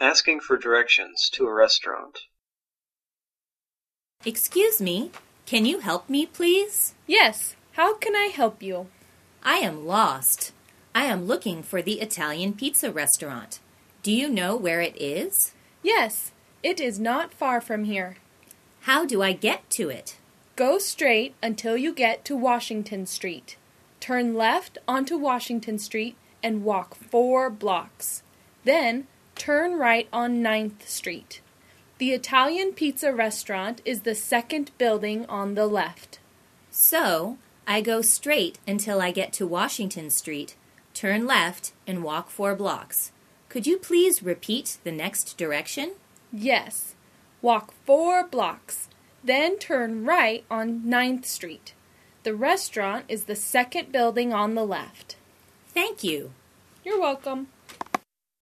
Asking for directions to a restaurant. Excuse me, can you help me, please? Yes, how can I help you? I am lost. I am looking for the Italian pizza restaurant. Do you know where it is? Yes, it is not far from here. How do I get to it? Go straight until you get to Washington Street. Turn left onto Washington Street and walk 4 blocks. Then turn right on 9th Street. The Italian pizza restaurant is the second building on the left. So, I go straight until I get to Washington Street, turn left, and walk 4 blocks. Could you please repeat the next direction? Yes. Walk 4 blocks. Then turn right on 9th Street. The restaurant is the second building on the left. Thank you. You're welcome.